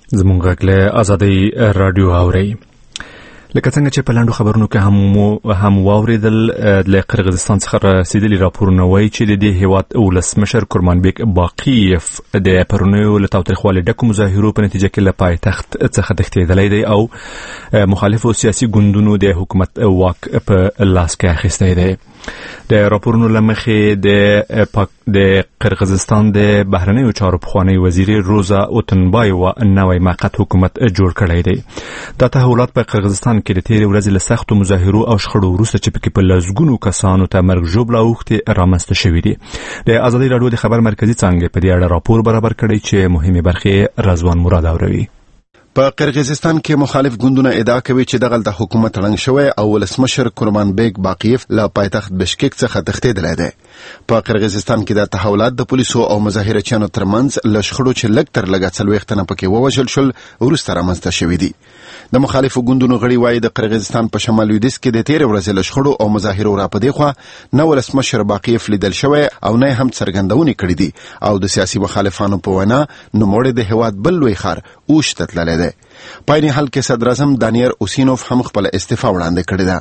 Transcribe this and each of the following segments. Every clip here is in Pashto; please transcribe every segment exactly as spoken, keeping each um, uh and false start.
زمونږ غږ له آزادۍ رادیو اورئ. لکه څنګه چې په لاندو خبرونو کې هم هم واوریدل، له قرغیزستان څخه رسیدلي راپورونه وایي چې د دې هیواد ولسمشر کرمانبیک باقیف د پرونیو له تاوتریخوالي ډکو مظاهرو په نتیجه کې له پایتخت څخه تښتېدلی دی او مخالفو سیاسي ګوندونو د حکومت واک په لاس کې اخیستی دی. د راپورونو له مخې د د قرغیزستان د بهرنیو چارو پخوانی وزیر روزا اوتنبایوا نوی موقت حکومت جوړ کړی دی. دا تحولات په قرغیزستان کې د تیرې ورځې له سختو مظاهرو او شخړو وروسته چې پکې په لسګونو کسانو ته مرګ ژوبله اوښتې رامنځته شوي دي. د ازادۍ راډیو د خبر مرکزي څانګې په دې اړه راپور برابر کړی چې مهمې برخې رضوان مراد اوروي. په قرغیزستان کې مخالف ګوندونه ادعا کوي چې دغه د حکومت ړنګ شوی او ولسمشر کرمانبیک باقیف له پایتخت بشکک څخه تښتېدلی دی. په قرغیزستان کې د تحولات د پولیسو او مظاهرچیانو ترمنځ له شخړو چې لږ تر لږه څلوېښت تنه پکې ووژل شول وروسته رامنځته شوي دي. د مخالفو ګوندونو غړي وایي د قرغیزستان په شمال لویدیځ کې د تیرې ورځې له شخړو او مظاهرو راپدې خوا نه ولسمشر باقیف لیدل شوی او نه هم څرګندونې کړې دي او د سیاسي مخالفانو په وینا نوموړی د هیواد بل لوی ښار اوش ته تللی دی. په عین حال کې صدر اعظم دانیر اوسینوف هم خپل استعفا وړاندې کړې ده.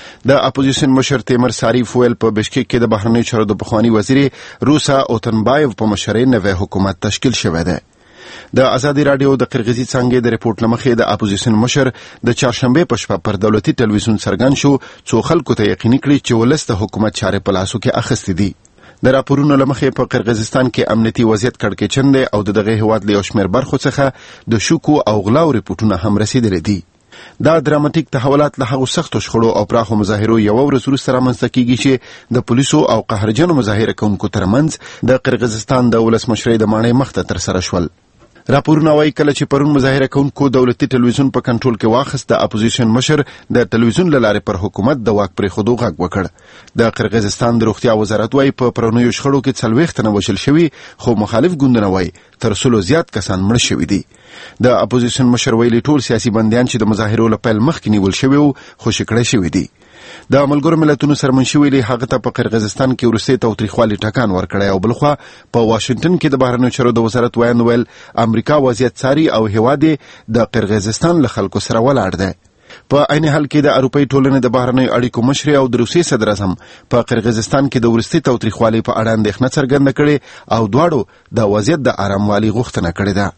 د اپوزیشن مشر تیمر ساریف ویل په بشکک کې د بهرنیو چارو د پخوانی وزیر روسا اوتنبایو په مشرۍ نوی حکومت تشکیل شوی دی. د ازادي رادیو د قرغیزي څانګې د ریپورت لمخې د اپوزیشن مشر د چهارشنبه په شپه پر دولتي ټلویزیون څرګند شو څو خلکو ته یقیني کړي چې ولس د حکومت چارې په لاسو کې اخیستې دي. د راپورونو لمخې په قرغیزستان کې امنیتي وضعیت کړکېچن دی او دغه هیواد له یو شمېر برخو څخه د شوکو او غلاو ریپورتونه هم رسیدلي دي. دا دراماتیک تحولات له هغو سختو شخړو او پراخو مظاهرو یوه ورځ وروسته رامنځته کیږي چې د پولیسو او قهرجنو مظاهره کوونکو ترمنځ د قرغیزستان د ولسمشرۍ د ماڼۍ مخ ته ترسره شول. راپورونه وایي کله چې پرون مظاهره کوونکو دولتي ټلویزیون په کنټرول کې واخیست، د اپوزیشن مشر د ټلویزیون له لارې پر حکومت د واک پرېښودو غږ وکړ. د قرغیزستان د روغتیا وزارت وایي په پرونیو شخړو کې څلوېښت تنه وژل شوي، خو مخالف ګوندونه وایي تر سلو زیات کسان مړه شوي دي. د اپوزیشن مشر ویلي ټول سیاسي بندیان چې د مظاهرو له پیل مخکې نیول شوي وو خوشي کړای شوي دي. د ملګرو ملتونو سرمنشي ویلي هغه ته په قرغیزستان کې وروستي تاوتریخوالي ټکان ورکړی او بلخوا په واشنګټن کې د بهرنیو چارو د وزارت ویان ویل امریکا وضعیت څاري او هیواد د قرغیزستان له خلکو سره ولاړ دی. په عین حال کې د اروپای ټولنې د بهرنیو اړیکو مشر او د روسیې صدر اعظم په قرغیزستان کې د وروستي تاوتریخوالي په اړه اندېښنه څرګنده کړې او دواړو د وضعیت د آراموالي غوښتنه کړې ده.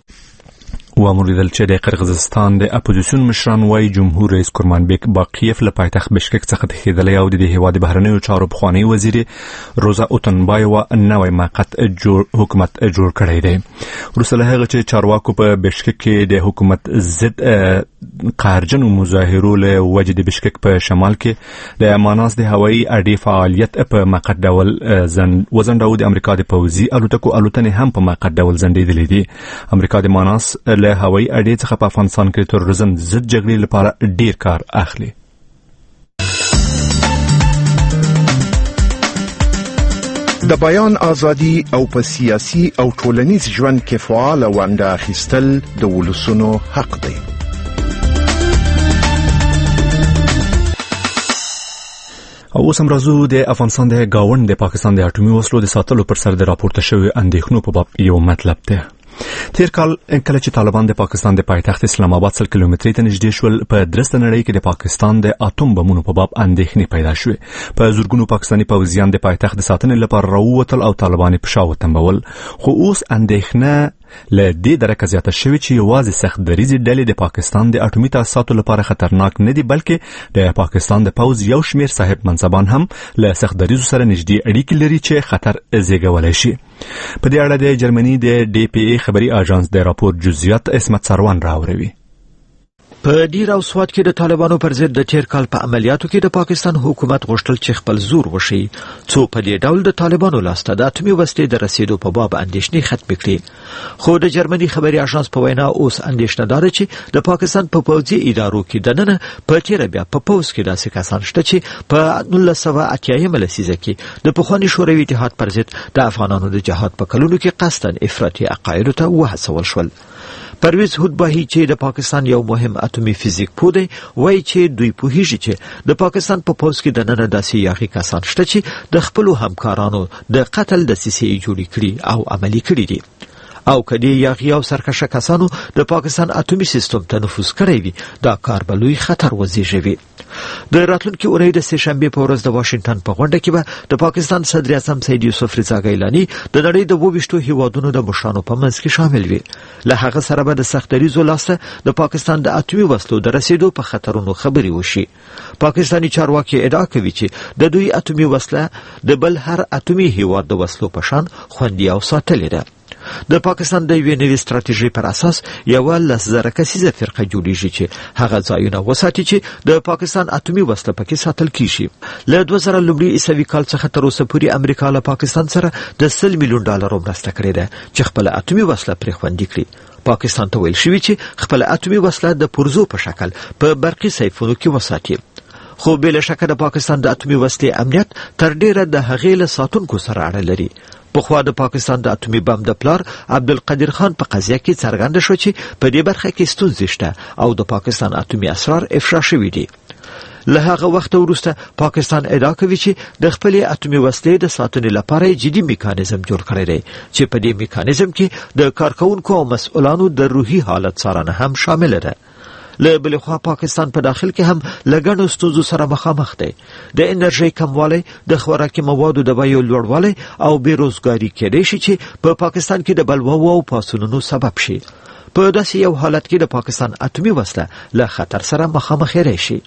واموریدل چې د قرغیزستان د اپوزیسیون مشران وایي جمهور رئیس کرمانبیک باقیف له پایتخت بشکک څخه تښتېدلی او د دې هیواد د بهرنیو چارو پخوانی وزیر روزا اوتنبایوا نوی موقت حکومت جوړ کړی دی. وروسته له هغه چې چارواکو په بشکک کې د حکومت ضد قهرجنو مظاهرو له وجې د بشکک په شمال کې د ماناس د هوایي اډې فعالیت په موقت ډول وځنډاوه. د امریکا د پوځي الوتکو الوتنې هم په موقت ډول ځنډېدلې دي. امریکا د ماناس له هوایي اډې څخه په افغانستان کې تروریزم ضد جګړې لپاره ډیر کار اخلي. د بیان ازادي او په سیاسي او ټولنیز ژوند کې فعال ونډه اخیستل د ولسونو حق دی. او اوس هم راځو د افغانستان د گاونډ د پاکستان د اټومي وسلو د ساتلو پر سر د راپورته شوی اندېښنو په باب یو مطلب دی. تیر کال کله چې طالبان د پاکستان د پایتخت اسلام آباد سل کیلومترۍ ته نږدې شول، په درسته نړۍ کې د پاکستان د اټوم بمونو په باب اندېښنې پیدا شوې. په زورګونو پاکستاني پوځیان د پایتخت د ساتنې لپاره راووتل او طالبان په شا وتمبول. خو اوس اندېښنه له دې درکه زیاته شوې چې یوازې سخت دریځي ډلې د پاکستان د اټومي تاسیساتو لپاره خطرناک نه دي، بلکې د پاکستان د پوځ یو شمېر صاحب منصبان هم له سخت دریځو سره نږدې اړیکې لري چې خطر زیږولی شي. په دې اړه د جرمني د ډي پی ای خبري اژانس د راپور جزئیات اسمت سروان راوړي. په ډیر او سواد کې د طالبانو پر ضد د تیر کال په عملیاتو کې د پاکستان حکومت غوښتل چې خپل زور وشي څو په دې ډول د طالبانو لاسته د اټومي وسلې د رسیدو په باب اندېښنې ختم کړي. خو د جرمني خبري اژانس په وینا اوس اندېښنه دار چې د پاکستان په پوځي ادارو کې دننه په تیر بیا په پوځ کې داسې کسان شته چې په نولس سوه اتیا لسیزه کې د پخواني شوروي اتحاد پر ضد د افغانانو د جهاد په کلونو کې قصداً افراطي عقایدو ته وهڅول شول. پرویز هودباهی چې د پاکستان یو مهم اټومي فزیک پوه دی وایي چې دوی پوهیږي چې د پاکستان په پوځ کې دننه داسې یاغي کسان شته چې د خپلو همکارانو د قتل دسیسې جوړې کړي او عملي کړي دي. او کدی یاغي او سرکشه کسانو د پاکستان اټومي سیستم ته نفوذ کړی وي دا کار به لوی خطر وزېږوي. د راتلونکي اونۍ د سه‌شنبې په ورځ د واشنگټن په غونډه کې به د پاکستان صدر اعظم سید یوسف رضا ګیلاني د نړۍ د وویشتو هیوادونو د مشرانو په منځ کې شامل وي. له هغه سره به د سختریزو لاسته د پاکستان د اټومي وسلو د رسیدو په خطرونو خبري وشي. پاکستاني چارواکي ادعا کوي چې د دوی اټومي وسله د بل هر اټومي هیواد د وسلو په شان خوندي او ساتلې ده. د پاکستان د یوې نوې ستراتیژۍ پر اساس یو لس زره کسیزه فرقه جوړیږي چې هغه ځایونه وساتي چې د پاکستان اټومي وسله پکې ساتل کیږي. له دوه زره لومړي عیسوي کال څخه تر اوسه پورې امریکا له پاکستان سره د سل میلیون ډالرو مرسته کړې ده چې خپل اټومي وسله پرې خوندي کړي. پاکستان ته ویل شوی چې خپل اټومي وسله د پرزو په شکل په برقي سیفونو کې وساتي. خو بل شکه د پاکستان د اټومي وسلې امنیت تر ډیره د هغې له ساتونکو سره اړه لري. پخوا د پاکستان د اټومي بم د پلار عبدالقدیر خان په قضیه کې څرګنده شو چې په دې برخه کې ستونزې شته او د پاکستان اټومي اسرار افشا شوي دي. له هغه وخت وروسته پاکستان ادعا کوي چې د خپلې اټومي وسلې د ساتنې لپاره جدي میکانیزم جوړ کړی دی چې په دې میکانیزم کې د کارکونکو او مسؤلانو د روحي حالت څارنه هم شامل ده. له بل خوا پاکستان په داخل کې هم لګڼو ستونزو سره مخامخ دی. د انرژي کموالی، د خوراکي موادو د بیو لوړوالی او بیروزګاری کېدای شي چې په پاکستان کې د بلواو او پاڅونونو سبب شي. په داسې یو حالت کې د پاکستان اټومي وسله له خطر سره مخامخ راشي.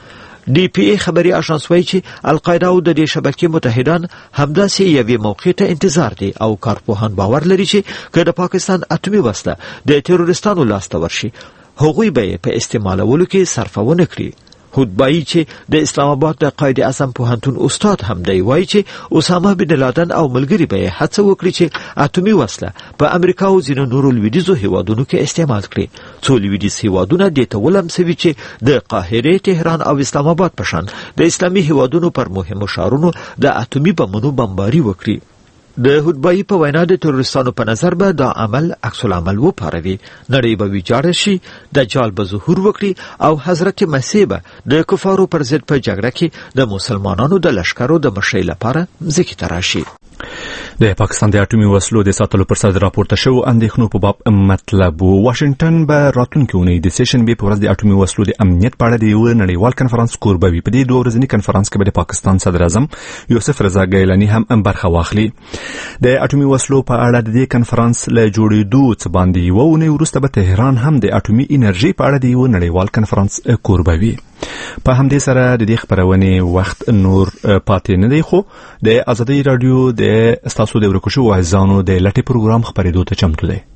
ډي پی ای خبري اژانس وایي چې القاعده او د دې شبکې متحدان همداسې یوې موقع ته انتظار دي او کارپوهان باور لري چې که د پاکستان اټومي وسله د تروریستانو لاسته ورشي هغوی به په استعمالولو کې صرفونه کړي. هودبایی چې د اسلام آباد د قائد اعظم پوهنتون استاد هم دی وایي چې اسامه بن لادن او ملګری به هڅه وکړي چې اټومي وسله په امریکا او ځینو نورو لویدیځو هیوادونو کې استعمال کړي. څو لویدیځ هیوادونه دې ته ولمسوي چې د قاهره، تهران او اسلام آباد په شان د اسلامي هیوادونو پر مهمو ښارونو د اټومي بمونو بمباري وکړي. د هودبایی په وینا د تروریستانو په نظر به دا عمل عکس العمل وپاروي. نړۍ به ویجاړه شي، دجال به ظهور وکړي او حضرت مسیح به د کفارو پر ضد په جګړه کې د مسلمانانو د لشکرو د مشرۍ لپاره ځمکې ته راشي. د پاکستان د اټومي وسلو د ساتلو پر سر راپورته شو اندېښنو په باب مطلب واشنگټن به راتلونکي اونۍ د سه‌شنبې په ورځ د اټومي وسلو د امنیت په اړه د یو نړیوال کنفرانس کوربه وي. په دې دوه ورځني کنفرانس کې به د پاکستان صدر اعظم یوسف رضا ګیلاني هم برخه واخلي. د اټومي وسلو په اړه د دې کنفرانس له جوړېدو څخه باندې یو اونۍ وروسته به تهران هم د اټومي انرژي په اړه د یو نړیوال کنفرانس کوربه وي. په همدې سره د دې خبرونې وخت نور پاتې نه دی، خو د ازادي رادیو د ستاسو د ورکو شو وایزانو د لټي پروګرام خبرېدو ته چمتو دی.